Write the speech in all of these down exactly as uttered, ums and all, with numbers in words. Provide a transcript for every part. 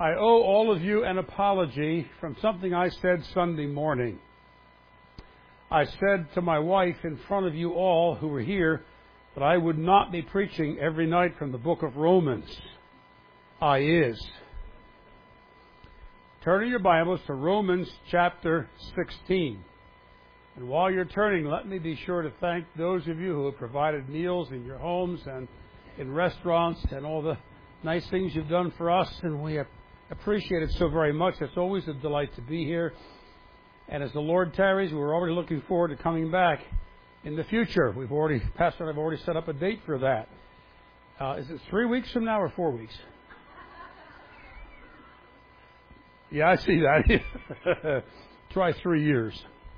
I owe all of you an apology from something I said Sunday morning. I said to my wife in front of you all who were here that I would not be preaching every night from the book of Romans. I is. Turn in your Bibles to Romans chapter sixteen. And while you're turning, let me be sure to thank those of you who have provided meals in your homes and in restaurants and all the nice things you've done for us, and we appreciate it so very much. It's always a delight to be here. And as the Lord tarries, we're already looking forward to coming back in the future. We've already, Pastor and I have already set up a date for that. Uh, is it three weeks from now or four weeks? Yeah, I see that. Try three years.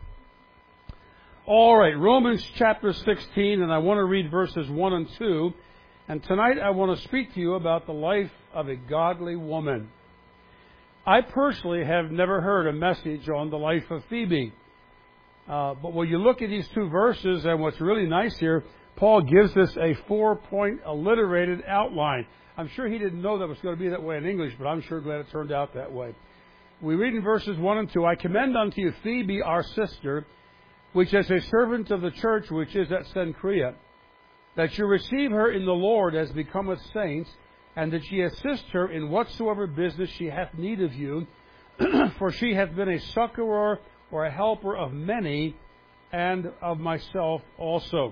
All right, Romans chapter sixteen, and I want to read verses one and two. And tonight I want to speak to you about the life of a godly woman. I personally have never heard a message on the life of Phoebe. Uh, but when you look at these two verses, and what's really nice here, Paul gives us a four-point alliterated outline. I'm sure he didn't know that was going to be that way in English, but I'm sure glad it turned out that way. We read in verses one and two, I commend unto you Phoebe, our sister, which is a servant of the church which is at Cenchrea, that you receive her in the Lord as becometh saints, and that ye assist her in whatsoever business she hath need of you, for she hath been a succorer or a helper of many, and of myself also.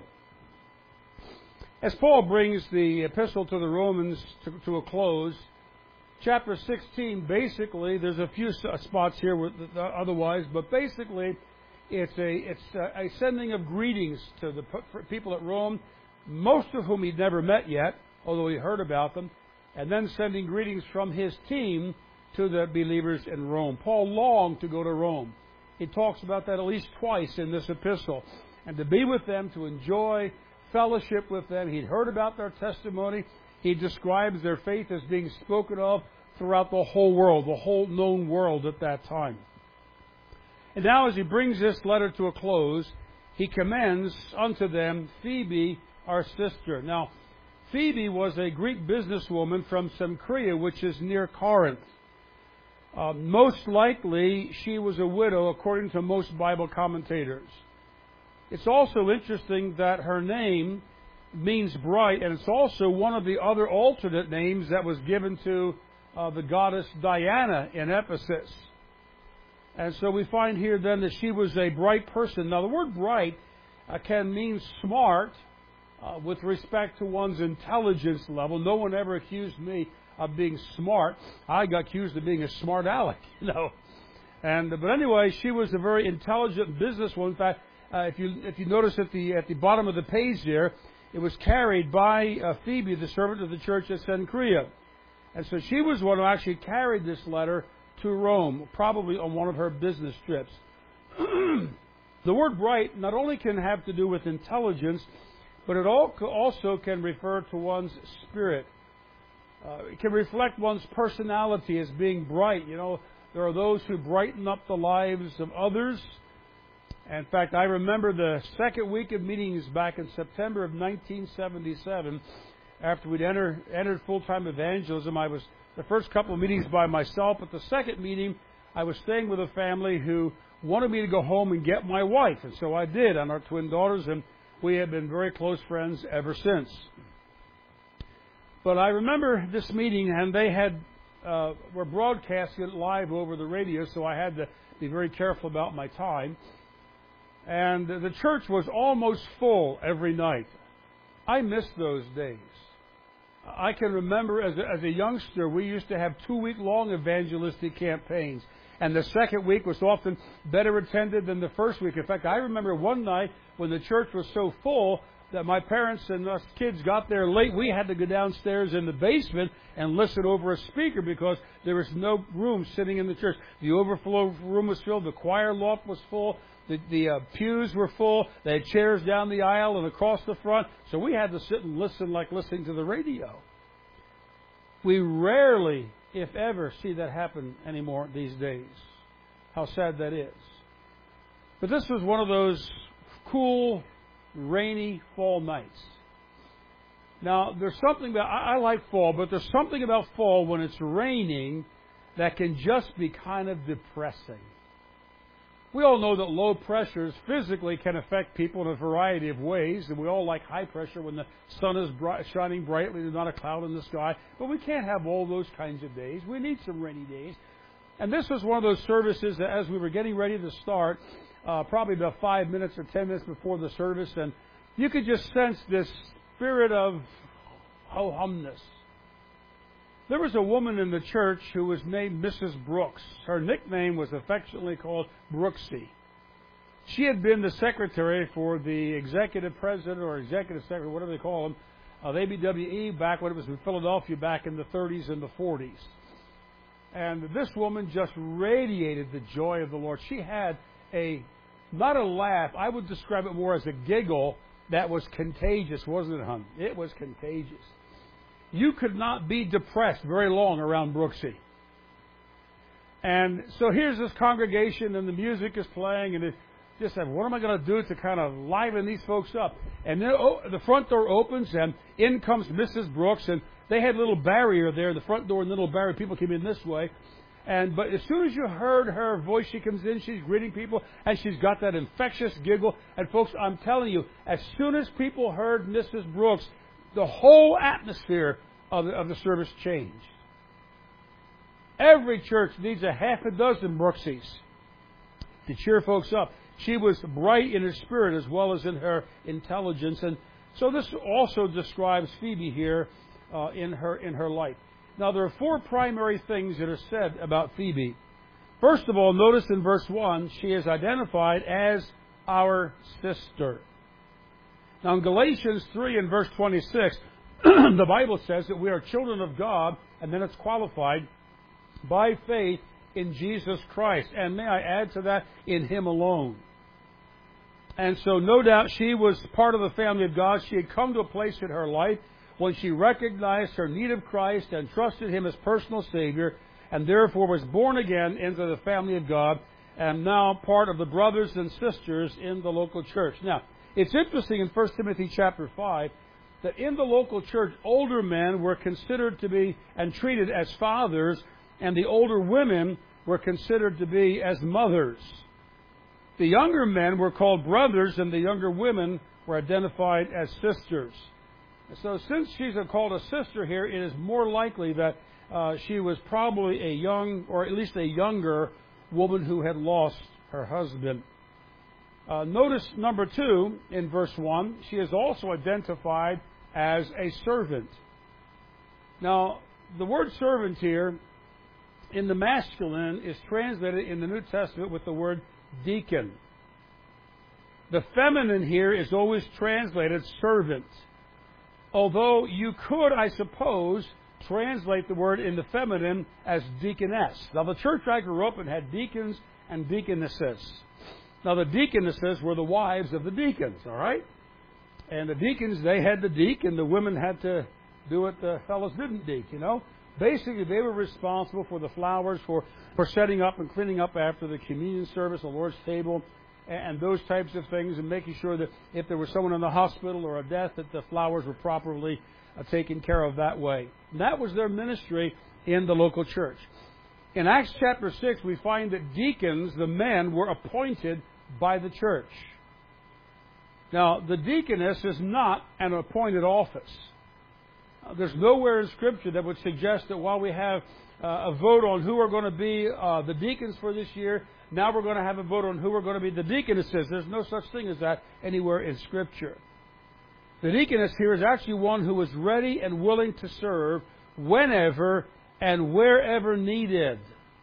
As Paul brings the epistle to the Romans to, to a close, chapter sixteen, basically, there's a few spots here with, uh, otherwise, but basically, it's a it's a, a sending of greetings to the people at Rome, most of whom he'd never met yet, although he heard about them, and then sending greetings from his team to the believers in Rome. Paul longed to go to Rome. He talks about that at least twice in this epistle. And to be with them, to enjoy fellowship with them. He'd heard about their testimony. He describes their faith as being spoken of throughout the whole world, the whole known world at that time. And now as he brings this letter to a close, he commends unto them Phoebe, our sister. Now, Phoebe was a Greek businesswoman from Cenchrea, which is near Corinth. Uh, most likely, she was a widow, according to most Bible commentators. It's also interesting that her name means bright, and it's also one of the other alternate names that was given to uh, the goddess Diana in Ephesus. And so we find here then that she was a bright person. Now, the word bright uh, can mean smart uh, with respect to one's intelligence level. No one ever accused me of being smart. I got accused of being a smart aleck, you know. And but anyway, she was a very intelligent businesswoman. In fact, uh, if you if you notice at the at the bottom of the page there, it was carried by uh, Phoebe, the servant of the church at Cenchrea. And so she was one who actually carried this letter to Rome, probably on one of her business trips. The word bright not only can have to do with intelligence, but it also can refer to one's spirit. Uh, it can reflect one's personality as being bright. You know, there are those who brighten up the lives of others. In fact, I remember the second week of meetings back in September of nineteen seventy-seven, after we'd enter, entered full-time evangelism. I was the first couple of meetings by myself, but the second meeting, I was staying with a family who wanted me to go home and get my wife. And so I did, and our twin daughters, and we have been very close friends ever since. But I remember this meeting, and they had uh, were broadcasting it live over the radio, so I had to be very careful about my time. And the church was almost full every night. I miss those days. I can remember as a, as a youngster, we used to have two-week-long evangelistic campaigns. And the second week was often better attended than the first week. In fact, I remember one night when the church was so full that my parents and us kids got there late. We had to go downstairs in the basement and listen over a speaker because there was no room sitting in the church. The overflow room was filled. The choir loft was full. The, the uh, pews were full. They had chairs down the aisle and across the front. So we had to sit and listen like listening to the radio. We rarely, if ever, see that happen anymore these days. How sad that is. But this was one of those cool, rainy fall nights. Now, there's something about, I, I like fall, but there's something about fall when it's raining that can just be kind of depressing. We all know that low pressures physically can affect people in a variety of ways, and we all like high pressure when the sun is bright, shining brightly, there's not a cloud in the sky, but we can't have all those kinds of days. We need some rainy days. And this was one of those services that as we were getting ready to start, uh, probably about five minutes or ten minutes before the service, and you could just sense this spirit of ho-humness. There was a woman in the church who was named Missus Brooks. Her nickname was affectionately called Brooksy. She had been the secretary for the executive president or executive secretary, whatever they call them, of A B W E back when it was in Philadelphia back in the thirties and the forties. And this woman just radiated the joy of the Lord. She had a, not a laugh, I would describe it more as a giggle that was contagious, wasn't it, hon? It was contagious. You could not be depressed very long around Brooksy. And so here's this congregation, and the music is playing, and it just said, what am I going to do to kind of liven these folks up? And then oh, the front door opens, and in comes Missus Brooks, and they had a little barrier there, the front door and the little barrier, people came in this way. And but as soon as you heard her voice, she comes in, she's greeting people, and she's got that infectious giggle. And folks, I'm telling you, as soon as people heard Missus Brooks, the whole atmosphere of the, of the service changed. Every church needs a half a dozen Brooksies to cheer folks up. She was bright in her spirit as well as in her intelligence. And so this also describes Phoebe here uh, in her in her life. Now, there are four primary things that are said about Phoebe. First of all, notice in verse one, she is identified as our sister. Now, in Galatians three and verse twenty-six, the Bible says that we are children of God, and then it's qualified by faith in Jesus Christ. And may I add to that, in Him alone. And so, no doubt, she was part of the family of God. She had come to a place in her life when she recognized her need of Christ and trusted Him as personal Savior, and therefore was born again into the family of God, and now part of the brothers and sisters in the local church. Now, it's interesting in First Timothy chapter five that in the local church, older men were considered to be and treated as fathers, and the older women were considered to be as mothers. The younger men were called brothers, and the younger women were identified as sisters. So since she's called a sister here, it is more likely that uh, she was probably a young, or at least a younger, woman who had lost her husband. Uh, notice number two, in verse one, she is also identified as a servant. Now, the word servant here, in the masculine, is translated in the New Testament with the word deacon. The feminine here is always translated servant. Although you could, I suppose, translate the word in the feminine as deaconess. Now, the church I grew up in had deacons and deaconesses. Now, the deaconesses were the wives of the deacons, all right? And the deacons, they had to deacon, and the women had to do what the fellows didn't deacon, you know? Basically, they were responsible for the flowers, for, for setting up and cleaning up after the communion service, the Lord's table, and those types of things, and making sure that if there was someone in the hospital or a death, that the flowers were properly uh, taken care of that way. And that was their ministry in the local church. In Acts chapter six, we find that deacons, the men, were appointed by the church. Now, the deaconess is not an appointed office. Uh, there's nowhere in Scripture that would suggest that while we have uh, a vote on who are going to be uh, the deacons for this year, now we're going to have a vote on who are going to be the deaconesses. There's no such thing as that anywhere in Scripture. The deaconess here is actually one who is ready and willing to serve whenever and wherever needed.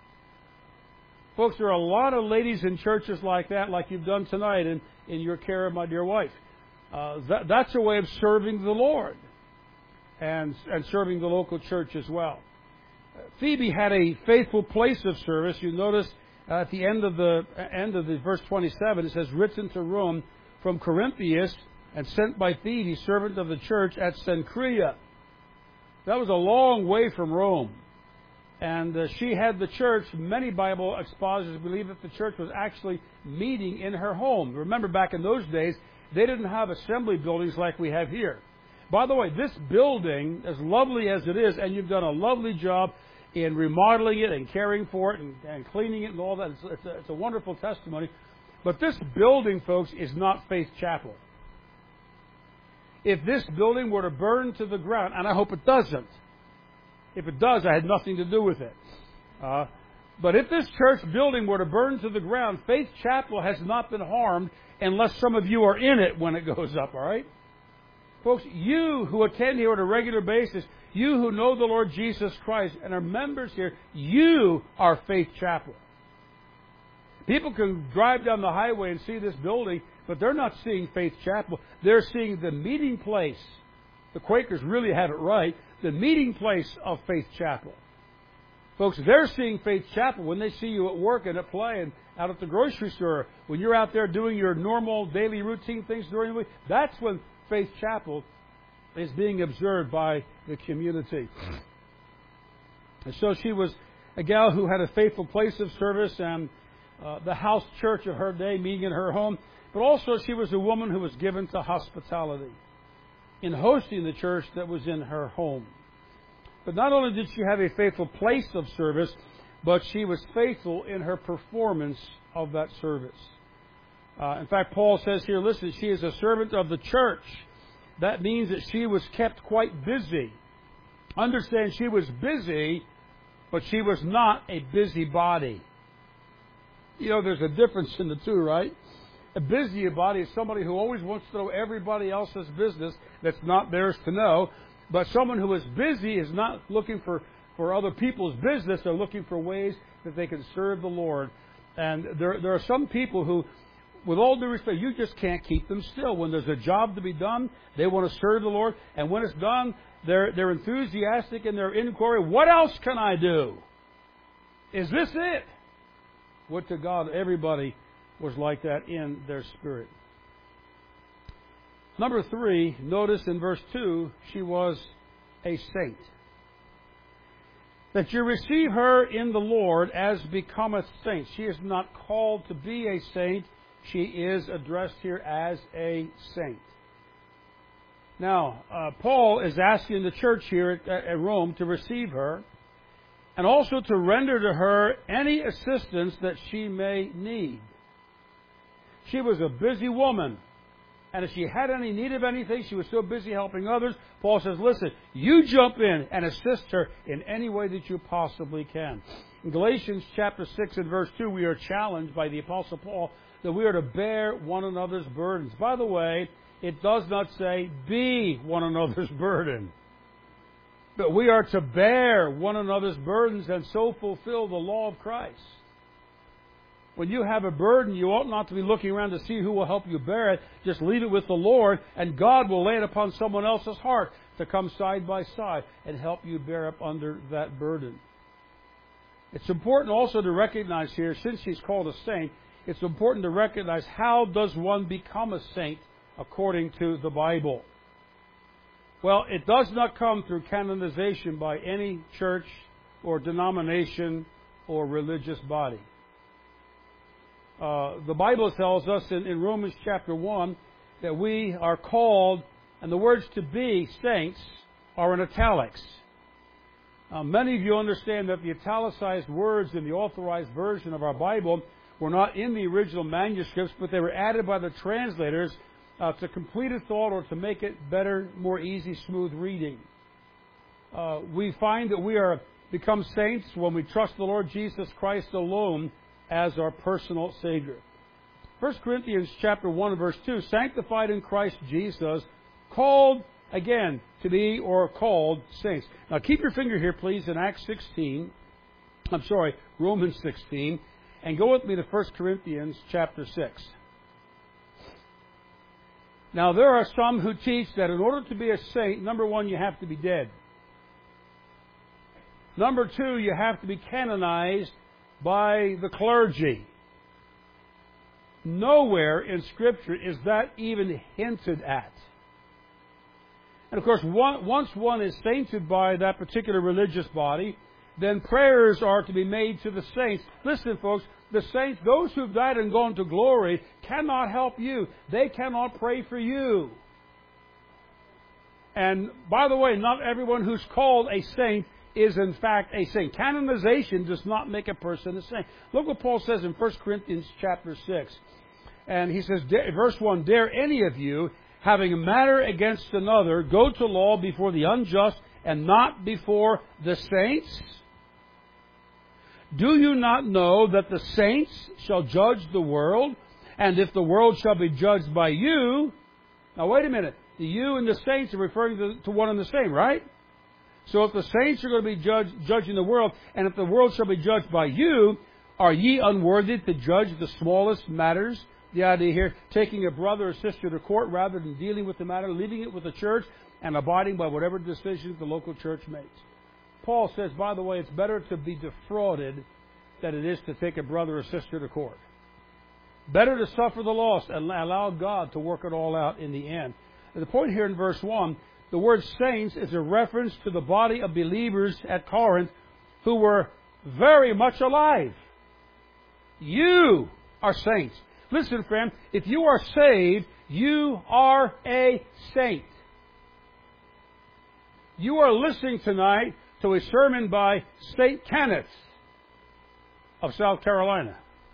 Folks, there are a lot of ladies in churches like that, like you've done tonight in, in your care of my dear wife. Uh, that, that's a way of serving the Lord and, and serving the local church as well. Phoebe had a faithful place of service. You notice Uh, at the end of the uh, end of the verse twenty-seven, it says, "Written to Rome from Corinthius and sent by Phoebe, servant of the church at Cenchrea." That was a long way from Rome, and uh, she had the church. Many Bible expositors believe that the church was actually meeting in her home. Remember, back in those days, they didn't have assembly buildings like we have here. By the way, this building, as lovely as it is, and you've done a lovely job in remodeling it and caring for it and, and cleaning it and all that. It's, it's, a, it's a wonderful testimony. But this building, folks, is not Faith Chapel. If this building were to burn to the ground, and I hope it doesn't. If it does, I had nothing to do with it. Uh, but if this church building were to burn to the ground, Faith Chapel has not been harmed unless some of you are in it when it goes up, all right? Folks, you who attend here on a regular basis, you who know the Lord Jesus Christ and are members here, you are Faith Chapel. People can drive down the highway and see this building, but they're not seeing Faith Chapel. They're seeing the meeting place. The Quakers really have it right. The meeting place of Faith Chapel. Folks, they're seeing Faith Chapel when they see you at work and at play and out at the grocery store. When you're out there doing your normal daily routine things during the week, that's when Faith Chapel is being observed by the community. And so she was a gal who had a faithful place of service and uh, the house church of her day, meeting in her home. But also she was a woman who was given to hospitality in hosting the church that was in her home. But not only did she have a faithful place of service, but she was faithful in her performance of that service. Uh, in fact, Paul says here, listen, she is a servant of the church. That means that she was kept quite busy. Understand, she was busy, but she was not a busybody. You know, there's a difference in the two, right? A busybody is somebody who always wants to know everybody else's business that's not theirs to know. But someone who is busy is not looking for, for other people's business. They're looking for ways that they can serve the Lord. And there, there are some people who, with all due respect, you just can't keep them still. When there's a job to be done, they want to serve the Lord. And when it's done, they're, they're enthusiastic in their inquiry. What else can I do? Is this it? Would to God everybody was like that in their spirit. Number three, notice in verse two, she was a saint. That you receive her in the Lord as becometh saint. She is not called to be a saint. She is addressed here as a saint. Now, uh, Paul is asking the church here at, at Rome to receive her and also to render to her any assistance that she may need. She was a busy woman. And if she had any need of anything, she was so busy helping others. Paul says, listen, you jump in and assist her in any way that you possibly can. In Galatians chapter six and verse two, we are challenged by the Apostle Paul that we are to bear one another's burdens. By the way, it does not say be one another's burden. But we are to bear one another's burdens and so fulfill the law of Christ. When you have a burden, you ought not to be looking around to see who will help you bear it. Just leave it with the Lord, and God will lay it upon someone else's heart to come side by side and help you bear up under that burden. It's important also to recognize here, since she's called a saint, it's important to recognize how does one become a saint according to the Bible. Well, it does not come through canonization by any church or denomination or religious body. Uh, the Bible tells us in, in Romans chapter one that we are called, and the words to be saints are in italics. Uh, many of you understand that the italicized words in the authorized version of our Bible were not in the original manuscripts, but they were added by the translators uh, to complete a thought or to make it better, more easy, smooth reading. Uh, we find that we are become saints when we trust the Lord Jesus Christ alone as our personal Savior. First Corinthians chapter one verse two, sanctified in Christ Jesus, called, again, to be or called saints. Now keep your finger here, please, in Acts sixteen. I'm sorry, Romans sixteen. And go with me to First Corinthians chapter six. Now there are some who teach that in order to be a saint, number one, you have to be dead. Number two, you have to be canonized by the clergy. Nowhere in Scripture is that even hinted at. And of course, one, once one is sainted by that particular religious body, then prayers are to be made to the saints. Listen, folks, the saints, those who've died and gone to glory, cannot help you. They cannot pray for you. And by the way, not everyone who's called a saint is in fact a saint. Canonization does not make a person a saint. Look what Paul says in First Corinthians chapter six. And he says, verse one, dare any of you, having a matter against another, go to law before the unjust and not before the saints? Do you not know that the saints shall judge the world? And if the world shall be judged by you... Now wait a minute. The you and the saints are referring to, to one and the same, right? So if the saints are going to be judged, judging the world, and if the world shall be judged by you, are ye unworthy to judge the smallest matters? The idea here, taking a brother or sister to court rather than dealing with the matter, leaving it with the church, and abiding by whatever decisions the local church makes. Paul says, by the way, it's better to be defrauded than it is to take a brother or sister to court. Better to suffer the loss and allow God to work it all out in the end. And the point here in verse one, the word saints is a reference to the body of believers at Corinth who were very much alive. You are saints. Listen, friend, if you are saved, you are a saint. You are listening tonight to a sermon by Saint Kenneth of South Carolina.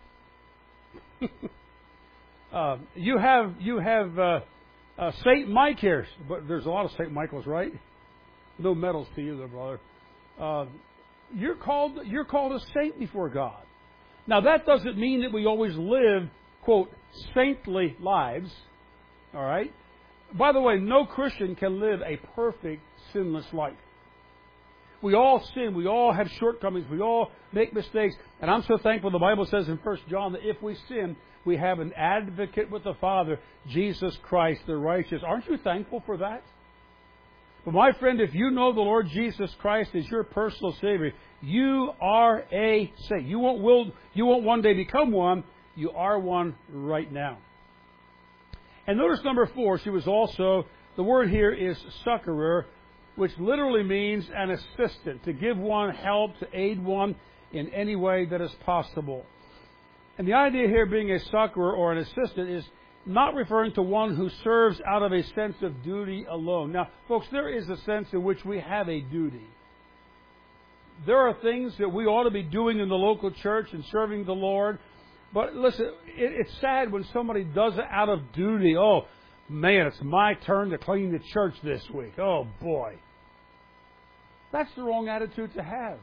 uh, you have you have uh, uh, Saint Mike here, but there's a lot of Saint Michaels, right? No medals to you, though, brother. Uh, you're called you're called a saint before God. Now that doesn't mean that we always live, quote, saintly lives. All right. By the way, no Christian can live a perfect, sinless life. We all sin. We all have shortcomings. We all make mistakes. And I'm so thankful the Bible says in First John that if we sin, we have an advocate with the Father, Jesus Christ the righteous. Aren't you thankful for that? But my friend, if you know the Lord Jesus Christ as your personal Savior, you are a saint. You won't, will, you won't one day become one. You are one right now. And notice number four, she was also, the word here is succorer, which literally means an assistant, to give one help, to aid one in any way that is possible. And the idea here being a succorer or an assistant is not referring to one who serves out of a sense of duty alone. Now, folks, there is a sense in which we have a duty. There are things that we ought to be doing in the local church and serving the Lord. But listen, it, it's sad when somebody does it out of duty. Oh, man, it's my turn to clean the church this week. Oh, boy. That's the wrong attitude to have.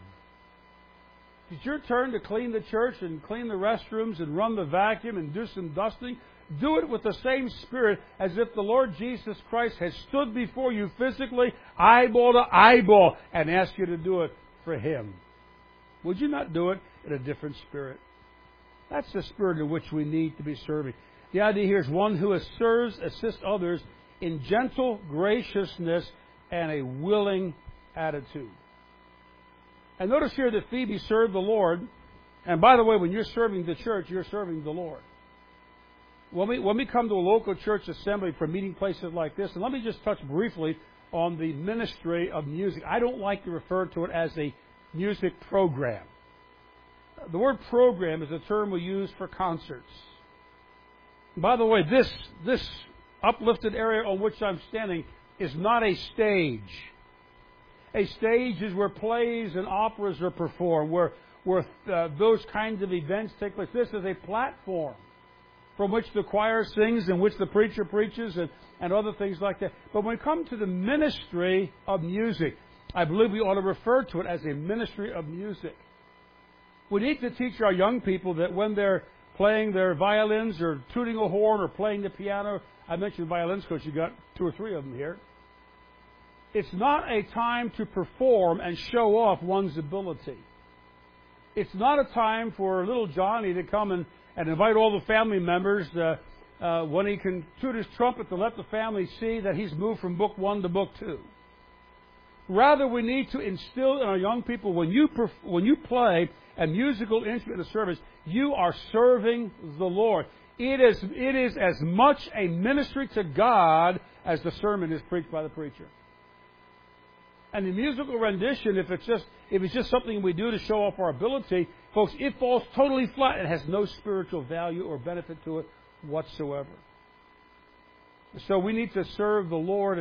It's your turn to clean the church and clean the restrooms and run the vacuum and do some dusting. Do it with the same spirit as if the Lord Jesus Christ has stood before you physically, eyeball to eyeball, and asked you to do it for Him. Would you not do it in a different spirit? That's the spirit in which we need to be serving. The idea here is one who serves, assists others in gentle graciousness and a willing attitude. And notice here that Phoebe served the Lord. And by the way, when you're serving the church, you're serving the Lord. When we, when we come to a local church assembly for meeting places like this, and let me just touch briefly on the ministry of music. I don't like to refer to it as a music program. The word program is a term we use for concerts. By the way, this, this uplifted area on which I'm standing is not a stage. A stage is where plays and operas are performed, where, where uh, those kinds of events take place. This is a platform from which the choir sings and which the preacher preaches and, and other things like that. But when we come to the ministry of music, I believe we ought to refer to it as a ministry of music. We need to teach our young people that when they're playing their violins or tooting a horn or playing the piano, I mentioned violins because you got two or three of them here. It's not a time to perform and show off one's ability. It's not a time for little Johnny to come and, and invite all the family members uh, uh, when he can toot his trumpet to let the family see that he's moved from book one to book two. Rather, we need to instill in our young people, when you perf- when you play a musical instrument in the service, you are serving the Lord. It is, it is as much a ministry to God as the sermon is preached by the preacher. And the musical rendition, if it's just if it's just something we do to show off our ability, folks, it falls totally flat. It has no spiritual value or benefit to it whatsoever. So we need to serve the Lord, and,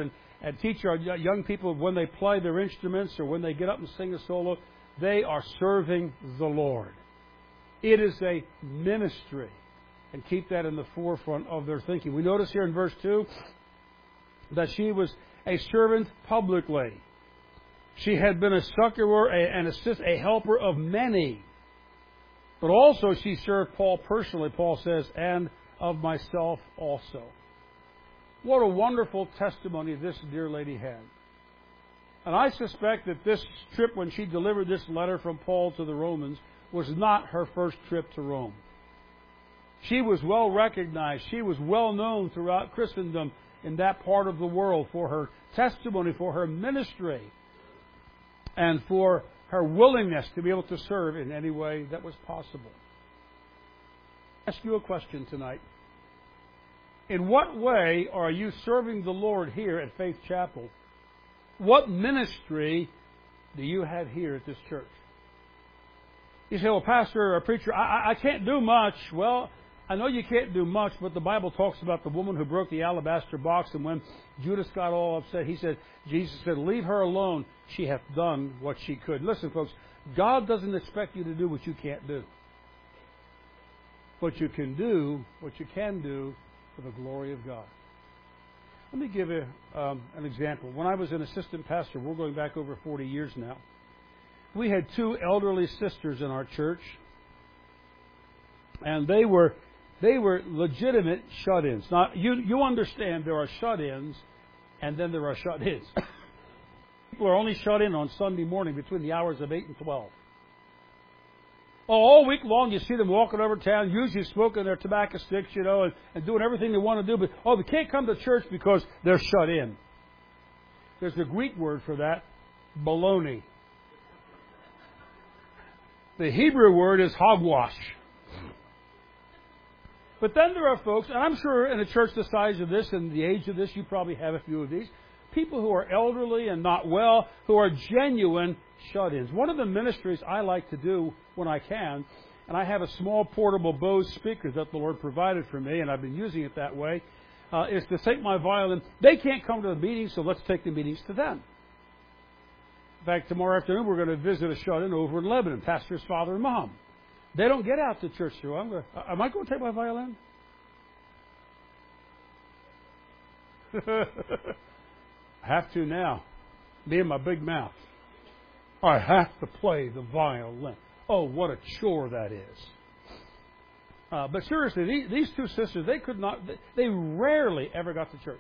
and teach our young people when they play their instruments or when they get up and sing a solo, they are serving the Lord. It is a ministry. And keep that in the forefront of their thinking. We notice here in verse two that she was a servant publicly. She had been a succorer, an assist, a helper of many. But also she served Paul personally, Paul says, and of myself also. What a wonderful testimony this dear lady had. And I suspect that this trip, when she delivered this letter from Paul to the Romans, was not her first trip to Rome. She was well recognized. She was well known throughout Christendom in that part of the world for her testimony, for her ministry, and for her willingness to be able to serve in any way that was possible. I'll ask you a question tonight. In what way are you serving the Lord here at Faith Chapel? What ministry do you have here at this church? You say, well, pastor or preacher, I, I can't do much. Well, I know you can't do much, but the Bible talks about the woman who broke the alabaster box, and when Judas got all upset, he said, Jesus said, leave her alone. She hath done what she could. Listen, folks, God doesn't expect you to do what you can't do. But you can do what you can do for the glory of God. Let me give you um, an example. When I was an assistant pastor, we're going back over forty years now, we had two elderly sisters in our church, and they were they were legitimate shut-ins. Now, you you understand there are shut-ins, and then there are shut-ins. People are only shut in on Sunday morning between the hours of eight and twelve. Oh, all week long you see them walking over town, usually smoking their tobacco sticks, you know, and, and doing everything they want to do, but, oh, they can't come to church because they're shut in. There's a Greek word for that, baloney. The Hebrew word is hogwash. But then there are folks, and I'm sure in a church the size of this and the age of this, you probably have a few of these, people who are elderly and not well, who are genuine shut-ins. One of the ministries I like to do when I can, and I have a small portable Bose speaker that the Lord provided for me, and I've been using it that way, uh, is to take my violin. They can't come to the meetings, so let's take the meetings to them. In fact, tomorrow afternoon we're going to visit a shut-in over in Lebanon, pastor's father and mom. They don't get out to church, so I'm going to, am I going to take my violin? I have to now. Me and my big mouth. I have to play the violin. Oh, what a chore that is. Uh, but seriously, these, these two sisters, they could not, they rarely ever got to church.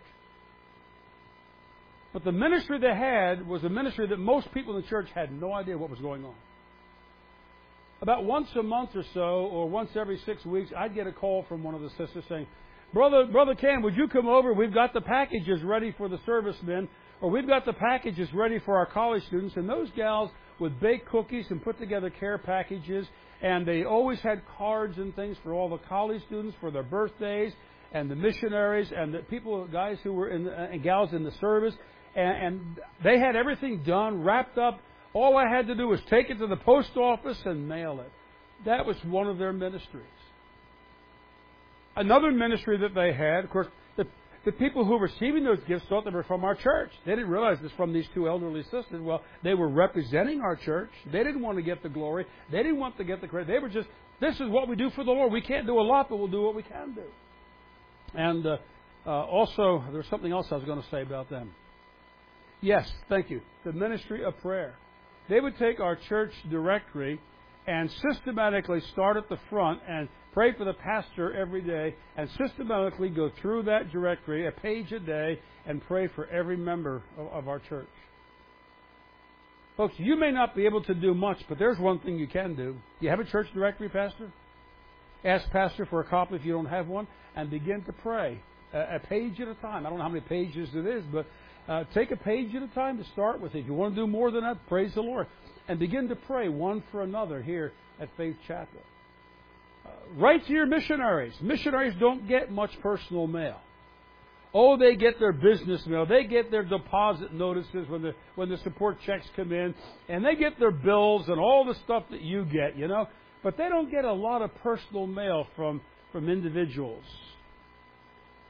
But the ministry they had was a ministry that most people in the church had no idea what was going on. About once a month or so, or once every six weeks, I'd get a call from one of the sisters saying, Brother, Brother Cam, would you come over? We've got the packages ready for the servicemen, or we've got the packages ready for our college students. And those gals would bake cookies and put together care packages, and they always had cards and things for all the college students for their birthdays, and the missionaries, and the people, guys who were in, the, and gals in the service, and, and they had everything done, wrapped up. All I had to do was take it to the post office and mail it. That was one of their ministries. Another ministry that they had, of course, the, the people who were receiving those gifts thought they were from our church. They didn't realize this from these two elderly sisters. Well, they were representing our church. They didn't want to get the glory. They didn't want to get the credit. They were just, this is what we do for the Lord. We can't do a lot, but we'll do what we can do. And uh, uh, also, there was something else I was going to say about them. Yes, thank you. The ministry of prayer. They would take our church directory and systematically start at the front and pray for the pastor every day and systematically go through that directory, a page a day, and pray for every member of, of our church. Folks, you may not be able to do much, but there's one thing you can do. You have a church directory, Pastor? Ask Pastor for a copy if you don't have one, and begin to pray a, a page at a time. I don't know how many pages it is, but uh, take a page at a time to start with. If you want to do more than that, praise the Lord. And begin to pray one for another here at Faith Chapel. Uh, write to your missionaries. Missionaries don't get much personal mail. Oh, they get their business mail. They get their deposit notices when the when the support checks come in. And they get their bills and all the stuff that you get, you know. But they don't get a lot of personal mail from, from individuals.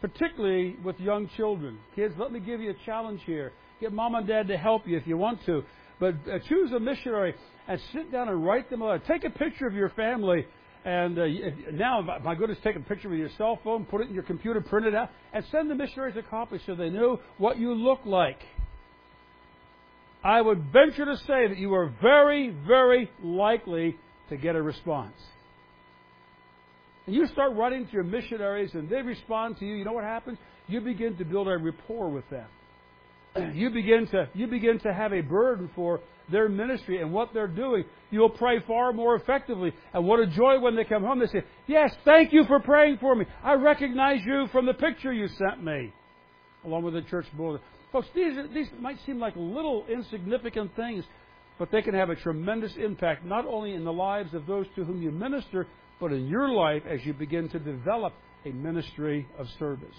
particularly with young children. Kids, let me give you a challenge here. Get mom and dad to help you if you want to. But uh, choose a missionary and sit down and write them a letter. Take a picture of your family. And uh, now, my goodness, take a picture with your cell phone, put it in your computer, print it out, and send the missionaries a copy so they know what you look like. I would venture to say that you are very, very likely to get a response. And you start writing to your missionaries and they respond to you, you know what happens? You begin to build a rapport with them. You begin to you begin to have a burden for their ministry and what they're doing. You'll pray far more effectively. And what a joy when they come home. They say, yes, thank you for praying for me. I recognize you from the picture you sent me. Along with the church bulletin. Folks, these, are, these might seem like little insignificant things, but they can have a tremendous impact, not only in the lives of those to whom you minister, but in your life as you begin to develop a ministry of service.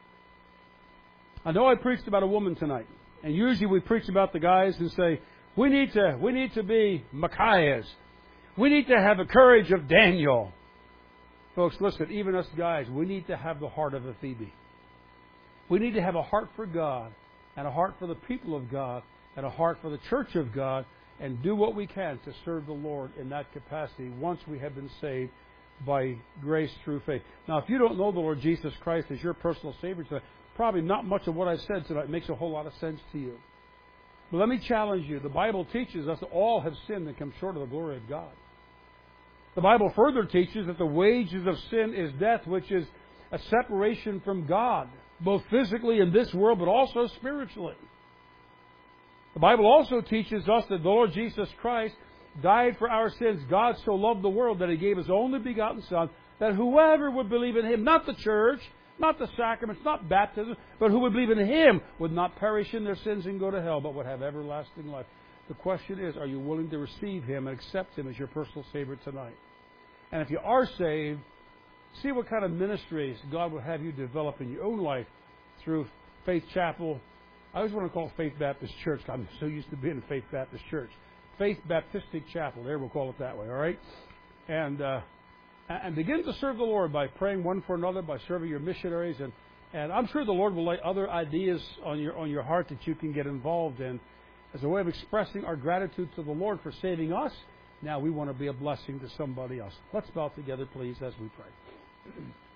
I know I preached about a woman tonight, and usually we preach about the guys who say, we need to, we need to be Micaiahs. We need to have the courage of Daniel. Folks, listen, even us guys, we need to have the heart of a Phoebe. We need to have a heart for God, and a heart for the people of God, and a heart for the church of God, and do what we can to serve the Lord in that capacity once we have been saved by grace through faith. Now, if you don't know the Lord Jesus Christ as your personal Savior tonight, probably not much of what I said tonight makes a whole lot of sense to you. But let me challenge you. The Bible teaches us that all have sinned and come short of the glory of God. The Bible further teaches that the wages of sin is death, which is a separation from God, both physically in this world, but also spiritually. The Bible also teaches us that the Lord Jesus Christ died for our sins. God so loved the world that He gave His only begotten Son, that whoever would believe in Him, not the church, not the sacraments, not baptism, but who would believe in Him would not perish in their sins and go to hell, but would have everlasting life. The question is, are you willing to receive Him and accept Him as your personal Savior tonight? And if you are saved, see what kind of ministries God will have you develop in your own life through Faith Chapel. I always want to call it Faith Baptist Church. I'm so used to being in Faith Baptist Church. Faith Baptistic Chapel. There, we'll call it that way, all right? And uh, and begin to serve the Lord by praying one for another, by serving your missionaries. And, and I'm sure the Lord will lay other ideas on your on your heart that you can get involved in as a way of expressing our gratitude to the Lord for saving us. Now we want to be a blessing to somebody else. Let's bow together, please, as we pray.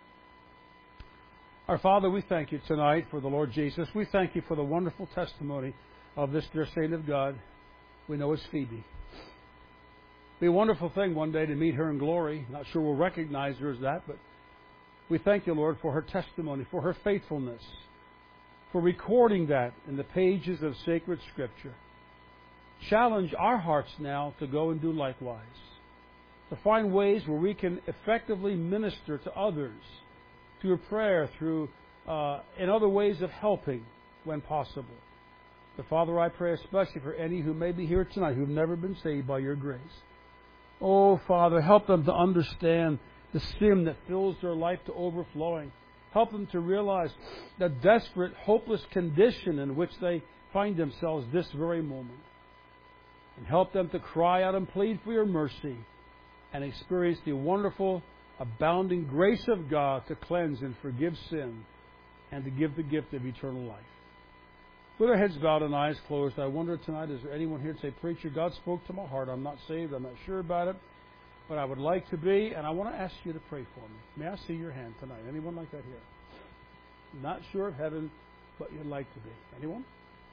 Our Father, we thank you tonight for the Lord Jesus. We thank you for the wonderful testimony of this dear saint of God. We know it's Phoebe. It'll be a wonderful thing one day to meet her in glory. Not sure we'll recognize her as that, but we thank you, Lord, for her testimony, for her faithfulness, for recording that in the pages of sacred Scripture. Challenge our hearts now to go and do likewise, to find ways where we can effectively minister to others through prayer, through uh, in other ways of helping when possible. But Father, I pray especially for any who may be here tonight who have never been saved by your grace. Oh, Father, help them to understand the sin that fills their life to overflowing. Help them to realize the desperate, hopeless condition in which they find themselves this very moment. And help them to cry out and plead for your mercy and experience the wonderful, abounding grace of God to cleanse and forgive sin and to give the gift of eternal life. With our heads bowed and eyes closed, I wonder tonight, is there anyone here to say, Preacher, God spoke to my heart. I'm not saved. I'm not sure about it, but I would like to be, and I want to ask you to pray for me. May I see your hand tonight? Anyone like that here? Not sure of heaven, but you'd like to be. Anyone?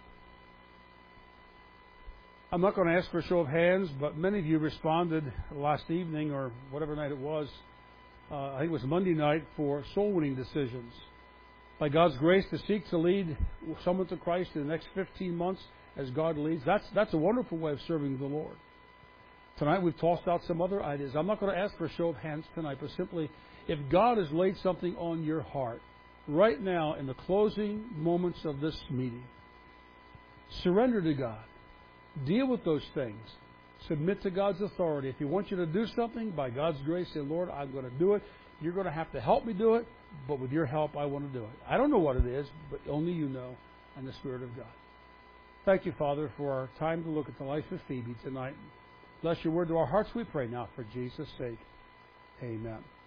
I'm not going to ask for a show of hands, but many of you responded last evening or whatever night it was. Uh, I think it was Monday night for soul-winning decisions. By God's grace, to seek to lead someone to Christ in the next fifteen months as God leads. That's that's a wonderful way of serving the Lord. Tonight we've tossed out some other ideas. I'm not going to ask for a show of hands tonight, but simply, if God has laid something on your heart right now in the closing moments of this meeting, surrender to God. Deal with those things. Submit to God's authority. If He wants you to do something, by God's grace, say, Lord, I'm going to do it. You're going to have to help me do it, but with your help, I want to do it. I don't know what it is, but only you know, and the Spirit of God. Thank you, Father, for our time to look at the life of Phoebe tonight. Bless your word to our hearts, we pray now, for Jesus' sake. Amen.